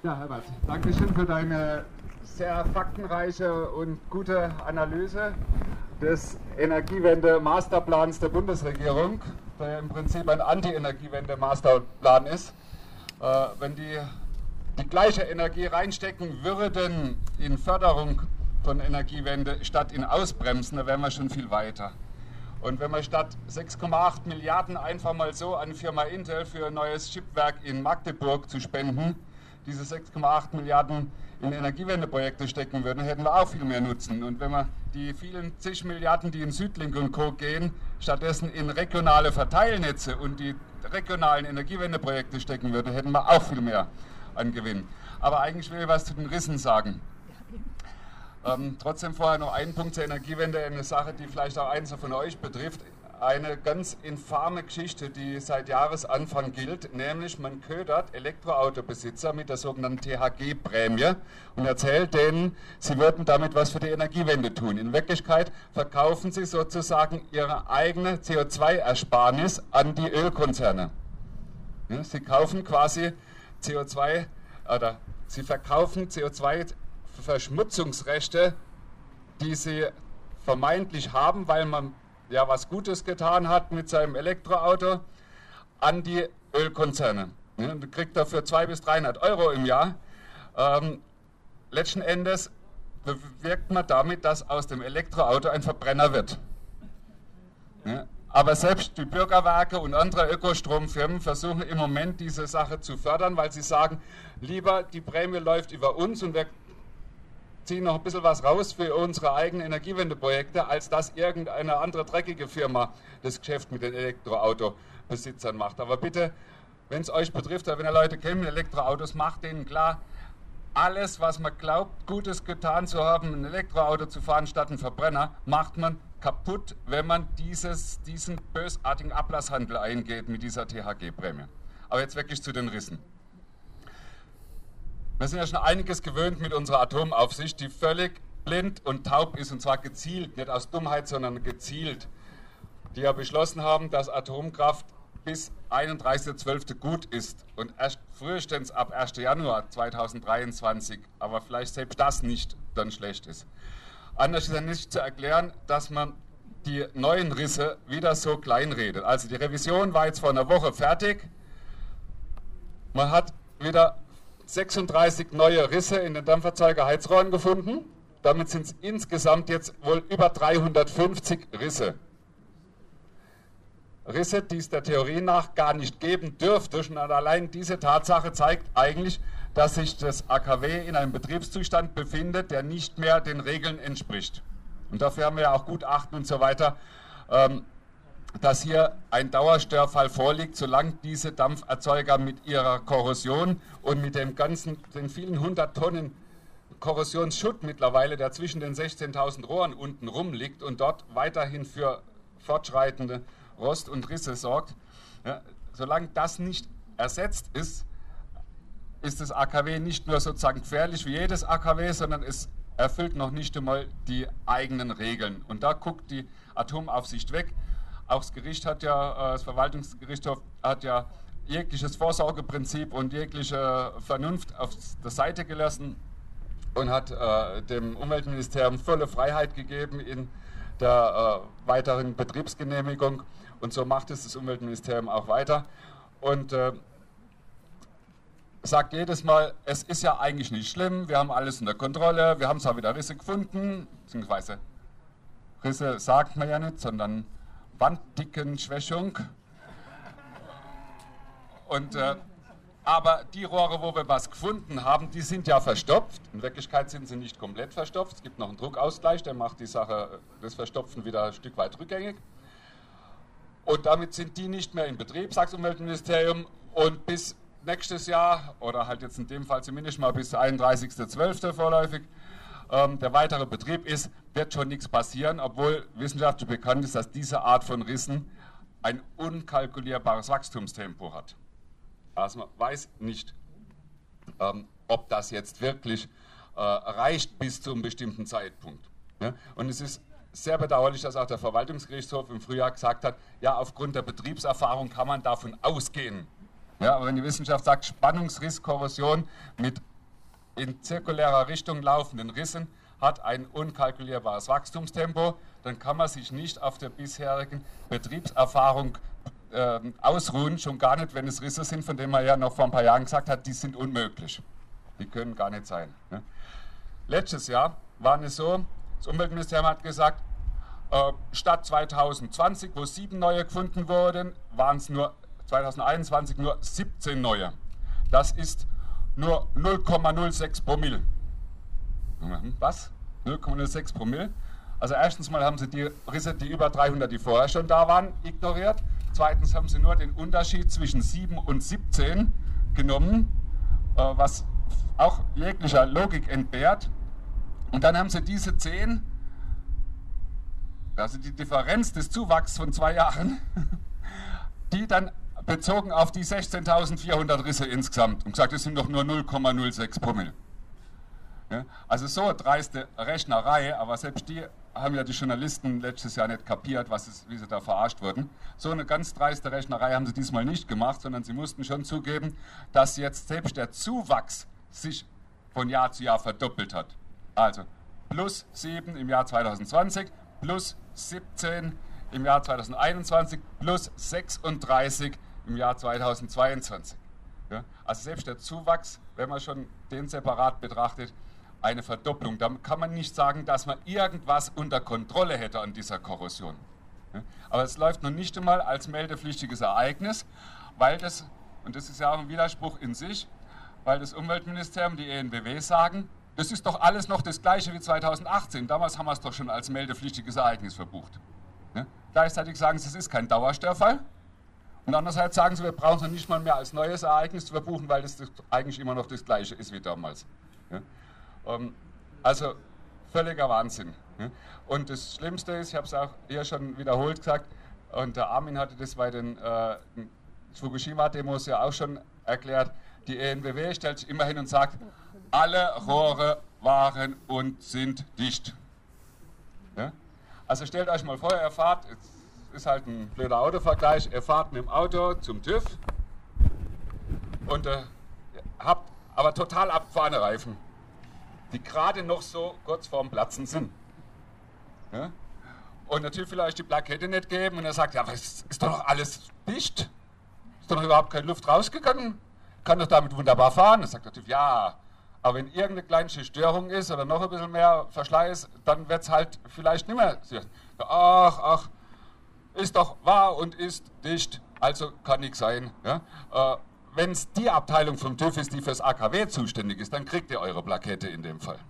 Ja, Herbert, danke schön für deine sehr faktenreiche und gute Analyse des Energiewende-Masterplans der Bundesregierung, der im Prinzip ein Anti-Energiewende-Masterplan ist. Wenn die gleiche Energie reinstecken würden in Förderung von Energiewende statt in Ausbremsen, dann wären wir schon viel weiter. Und wenn wir statt 6,8 Milliarden einfach mal so an die Firma Intel für ein neues Chipwerk in Magdeburg zu spenden, diese 6,8 Milliarden in Energiewendeprojekte stecken würden, hätten wir auch viel mehr Nutzen. Und wenn wir die vielen zig Milliarden, die in Südlink und Co. gehen, stattdessen in regionale Verteilnetze und die regionalen Energiewendeprojekte stecken würden, hätten wir auch viel mehr an Gewinn. Aber eigentlich will ich was zu den Rissen sagen. Trotzdem vorher noch einen Punkt zur Energiewende, eine Sache, die vielleicht auch eins von euch betrifft. Eine ganz infame Geschichte, die seit Jahresanfang gilt, nämlich man ködert Elektroautobesitzer mit der sogenannten THG-Prämie und erzählt denen, sie würden damit was für die Energiewende tun. In Wirklichkeit verkaufen sie sozusagen ihre eigene CO2-Ersparnis an die Ölkonzerne. Ja, sie kaufen quasi CO2, oder sie verkaufen CO2-Verschmutzungsrechte, die sie vermeintlich haben, weil man ja was Gutes getan hat mit seinem Elektroauto, an die Ölkonzerne. Ja, du kriegst dafür 200 bis 300 Euro im Jahr. Letzten Endes bewirkt man damit, dass aus dem Elektroauto ein Verbrenner wird. Ja, aber selbst die Bürgerwerke und andere Ökostromfirmen versuchen im Moment diese Sache zu fördern, weil sie sagen, lieber die Prämie läuft über uns und wir ziehen noch ein bisschen was raus für unsere eigenen Energiewendeprojekte, als dass irgendeine andere dreckige Firma das Geschäft mit den Elektroautobesitzern macht. Aber bitte, wenn es euch betrifft, oder wenn ihr Leute kennt mit Elektroautos, macht denen klar, alles, was man glaubt, Gutes getan zu haben, ein Elektroauto zu fahren statt einen Verbrenner, macht man kaputt, wenn man diesen bösartigen Ablasshandel eingeht mit dieser THG-Prämie. Aber jetzt wirklich zu den Rissen. Wir sind ja schon einiges gewöhnt mit unserer Atomaufsicht, die völlig blind und taub ist, und zwar gezielt, nicht aus Dummheit, sondern gezielt, die ja beschlossen haben, dass Atomkraft bis 31.12. gut ist und erst frühestens ab 1. Januar 2023, aber vielleicht selbst das nicht dann schlecht ist. Anders ist ja nicht zu erklären, dass man die neuen Risse wieder so kleinredet. Also die Revision war jetzt vor einer Woche fertig, man hat wieder 36 neue Risse in den Dampferzeugerheizrohren gefunden. Damit sind es insgesamt jetzt wohl über 350 Risse. Risse, die es der Theorie nach gar nicht geben dürfte. Und allein diese Tatsache zeigt eigentlich, dass sich das AKW in einem Betriebszustand befindet, der nicht mehr den Regeln entspricht. Und dafür haben wir ja auch Gutachten und so weiter, dass hier ein Dauerstörfall vorliegt, solange diese Dampferzeuger mit ihrer Korrosion und mit den vielen 100 Tonnen Korrosionsschutt mittlerweile, der zwischen den 16.000 Rohren unten rumliegt und dort weiterhin für fortschreitende Rost und Risse sorgt, ja, solange das nicht ersetzt ist, ist das AKW nicht nur sozusagen gefährlich wie jedes AKW, sondern es erfüllt noch nicht einmal die eigenen Regeln. Und da guckt die Atomaufsicht weg. Auch das Gericht hat ja, das Verwaltungsgerichtshof hat ja jegliches Vorsorgeprinzip und jegliche Vernunft auf der Seite gelassen und hat dem Umweltministerium volle Freiheit gegeben in der weiteren Betriebsgenehmigung. Und so macht es das Umweltministerium auch weiter und sagt jedes Mal, es ist ja eigentlich nicht schlimm, wir haben alles unter Kontrolle, wir haben zwar wieder Risse gefunden, beziehungsweise Risse sagt man ja nicht, sondern Wanddickenschwächung. Und, aber die Rohre, wo wir was gefunden haben, die sind ja verstopft. In Wirklichkeit sind sie nicht komplett verstopft. Es gibt noch einen Druckausgleich, der macht die Sache, das Verstopfen wieder ein Stück weit rückgängig. Und damit sind die nicht mehr in Betrieb, sagt das Umweltministerium. Und bis nächstes Jahr, oder halt jetzt in dem Fall zumindest mal bis 31.12. vorläufig, der weitere Betrieb ist, wird schon nichts passieren, obwohl wissenschaftlich bekannt ist, dass diese Art von Rissen ein unkalkulierbares Wachstumstempo hat. Also man weiß nicht, ob das jetzt wirklich reicht bis zu einem bestimmten Zeitpunkt. Ja? Und es ist sehr bedauerlich, dass auch der Verwaltungsgerichtshof im Frühjahr gesagt hat, ja, aufgrund der Betriebserfahrung kann man davon ausgehen. Ja, aber wenn die Wissenschaft sagt, Spannungsriss, Korrosion mit in zirkulärer Richtung laufenden Rissen hat ein unkalkulierbares Wachstumstempo, dann kann man sich nicht auf der bisherigen Betriebserfahrung ausruhen, schon gar nicht, wenn es Risse sind, von denen man ja noch vor ein paar Jahren gesagt hat, die sind unmöglich. Die können gar nicht sein. Ne? Letztes Jahr war es so, das Umweltministerium hat gesagt, statt 2020, wo 7 neue gefunden wurden, waren es nur 2021 nur 17 neue. Das ist nur 0,06 Promille. Was? 0,06 Promille? Also erstens mal haben sie die Risse, die über 300, die vorher schon da waren, ignoriert. Zweitens haben sie nur den Unterschied zwischen 7 und 17 genommen, was auch jeglicher Logik entbehrt. Und dann haben sie diese 10, also die Differenz des Zuwachs von 2 Jahren, die dann bezogen auf die 16.400 Risse insgesamt und gesagt, das sind doch nur 0,06 Promille. Ja, also so eine dreiste Rechnerei, aber selbst die haben ja die Journalisten letztes Jahr nicht kapiert, wie sie da verarscht wurden. So eine ganz dreiste Rechnerei haben sie diesmal nicht gemacht, sondern sie mussten schon zugeben, dass jetzt selbst der Zuwachs sich von Jahr zu Jahr verdoppelt hat. Also plus 7 im Jahr 2020, plus 17 im Jahr 2021, plus 36 im Jahr 2022. Ja, also selbst der Zuwachs, wenn man schon den separat betrachtet, eine Verdopplung. Da kann man nicht sagen, dass man irgendwas unter Kontrolle hätte an dieser Korrosion. Ja, aber es läuft noch nicht einmal als meldepflichtiges Ereignis, weil das, und das ist ja auch ein Widerspruch in sich, weil das Umweltministerium, die EnBW sagen, das ist doch alles noch das Gleiche wie 2018. Damals haben wir es doch schon als meldepflichtiges Ereignis verbucht. Ja, gleichzeitig sagen sie, es ist kein Dauerstörfall. Und andererseits sagen sie, wir brauchen es noch nicht mal mehr als neues Ereignis zu verbuchen, weil das eigentlich immer noch das Gleiche ist wie damals. Ja? Also völliger Wahnsinn. Ja? Und das Schlimmste ist, ich habe es auch hier schon wiederholt gesagt, und der Armin hatte das bei den Fukushima-Demos ja auch schon erklärt, die EnBW stellt sich immer hin und sagt, alle Rohre waren und sind dicht. Ja? Also stellt euch mal vor, ihr fahrt, ist halt ein blöder Autovergleich, ihr fahrt mit dem Auto zum TÜV und habt aber total abgefahrene Reifen, die gerade noch so kurz vorm Platzen sind. Ja? Und natürlich will euch die Plakette nicht geben und er sagt, ja, aber es ist doch alles dicht, ist doch noch überhaupt keine Luft rausgegangen, kann doch damit wunderbar fahren. Er sagt natürlich, ja, aber wenn irgendeine kleinste Störung ist oder noch ein bisschen mehr Verschleiß, dann wird es halt vielleicht nicht mehr. Ach, ist doch wahr und ist dicht, also kann nichts sein. Ja? Wenn es die Abteilung vom TÜV ist, die fürs AKW zuständig ist, dann kriegt ihr eure Plakette in dem Fall.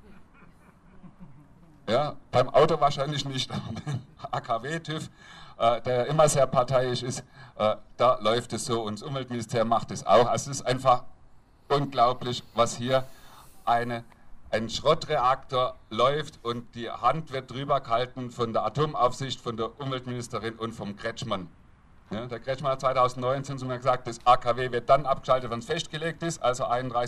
Ja, beim Auto wahrscheinlich nicht, aber beim AKW-TÜV, der immer sehr parteiisch ist, da läuft es so und das Umweltministerium macht es auch. Also es ist einfach unglaublich, was hier ein Schrottreaktor läuft und die Hand wird drüber gehalten von der Atomaufsicht, von der Umweltministerin und vom Kretschmann. Ja, der Kretschmann hat 2019 zu mir gesagt, das AKW wird dann abgeschaltet, wenn es festgelegt ist, also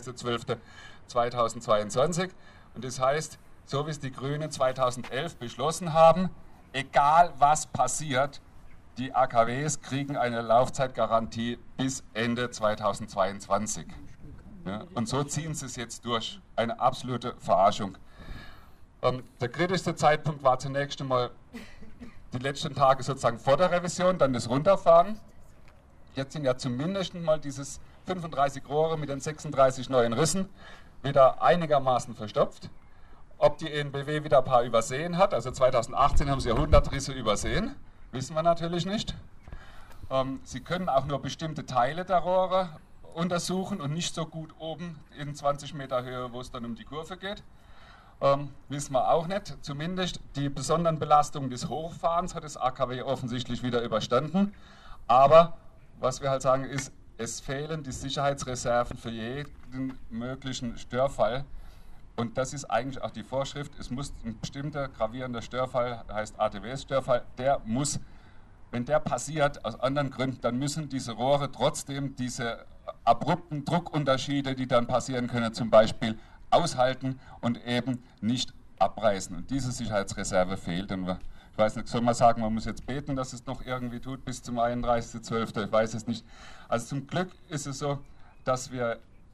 31.12.2022. Und das heißt, so wie es die Grünen 2011 beschlossen haben, egal was passiert, die AKWs kriegen eine Laufzeitgarantie bis Ende 2022. Ja, und so ziehen sie es jetzt durch. Eine absolute Verarschung. Der kritischste Zeitpunkt war zunächst einmal die letzten Tage sozusagen vor der Revision, dann das Runterfahren. Jetzt sind ja zumindest mal dieses 35 Rohre mit den 36 neuen Rissen wieder einigermaßen verstopft. Ob die EnBW wieder ein paar übersehen hat, also 2018 haben sie 100 Risse übersehen, wissen wir natürlich nicht. Sie können auch nur bestimmte Teile der Rohre untersuchen und nicht so gut oben in 20 Meter Höhe, wo es dann um die Kurve geht. Wissen wir auch nicht. Zumindest die besonderen Belastungen des Hochfahrens hat das AKW offensichtlich wieder überstanden. Aber was wir halt sagen ist, es fehlen die Sicherheitsreserven für jeden möglichen Störfall. Und das ist eigentlich auch die Vorschrift. Es muss ein bestimmter gravierender Störfall, heißt ATWS-Störfall, der muss, wenn der passiert, aus anderen Gründen, dann müssen diese Rohre trotzdem diese abrupten Druckunterschiede, die dann passieren können, zum Beispiel aushalten und eben nicht abreißen. Und diese Sicherheitsreserve fehlt. Und ich weiß nicht, soll man sagen, man muss jetzt beten, dass es noch irgendwie tut bis zum 31.12., ich weiß es nicht. Also zum Glück ist es so, dass wir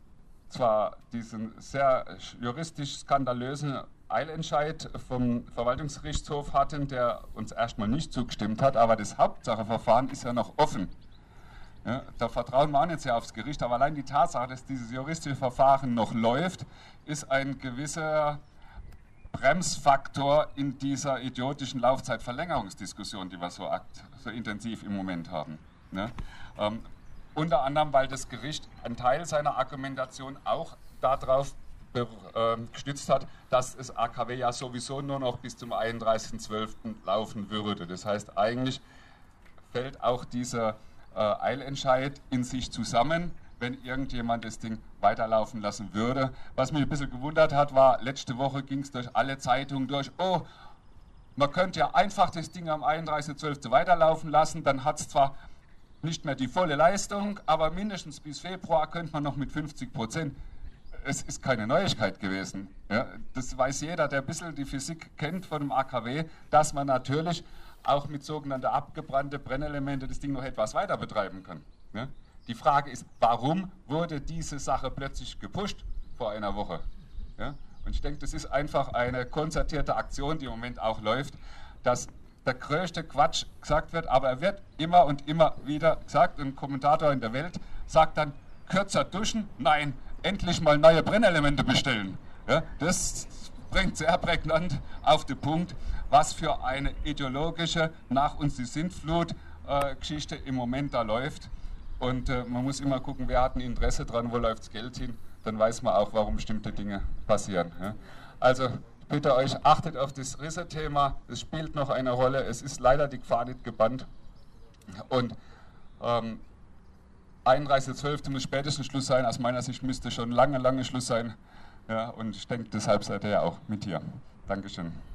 zwar diesen sehr juristisch skandalösen Eilentscheid vom Verwaltungsgerichtshof hatten, der uns erstmal nicht zugestimmt hat, aber das Hauptsacheverfahren ist ja noch offen. Ja, da vertrauen wir auch nicht sehr aufs Gericht, aber allein die Tatsache, dass dieses juristische Verfahren noch läuft, ist ein gewisser Bremsfaktor in dieser idiotischen Laufzeitverlängerungsdiskussion, die wir so intensiv im Moment haben. Ne? Unter anderem, weil das Gericht einen Teil seiner Argumentation auch darauf gestützt hat, dass das AKW ja sowieso nur noch bis zum 31.12. laufen würde. Das heißt, eigentlich fällt auch dieser Eilentscheid in sich zusammen, wenn irgendjemand das Ding weiterlaufen lassen würde. Was mich ein bisschen gewundert hat, war, letzte Woche ging es durch alle Zeitungen durch, oh, man könnte ja einfach das Ding am 31.12. weiterlaufen lassen, dann hat es zwar nicht mehr die volle Leistung, aber mindestens bis Februar könnte man noch mit 50%. Es ist keine Neuigkeit gewesen. Ja, das weiß jeder, der ein bisschen die Physik kennt von dem AKW, dass man natürlich auch mit sogenannten abgebrannten Brennelemente das Ding noch etwas weiter betreiben kann. Ja? Die Frage ist, warum wurde diese Sache plötzlich gepusht vor einer Woche? Ja? Und ich denke, das ist einfach eine konzertierte Aktion, die im Moment auch läuft, dass der größte Quatsch gesagt wird, aber er wird immer und immer wieder gesagt. Ein Kommentator in der Welt sagt dann, kürzer duschen? Nein, endlich mal neue Brennelemente bestellen. Ja? Das bringt sehr prägnant auf den Punkt, was für eine ideologische Nach uns die Sintflut-Geschichte im Moment da läuft. Und man muss immer gucken, wer hat ein Interesse dran, wo läuft das Geld hin, dann weiß man auch, warum bestimmte Dinge passieren. Ja. Also ich bitte euch, achtet auf das Risse-Thema, es spielt noch eine Rolle, es ist leider die Gefahr nicht gebannt. Und 31.12. muss spätestens Schluss sein, aus meiner Sicht müsste schon lange Schluss sein. Ja, und ich denke, deshalb seid ihr ja auch mit hier. Dankeschön.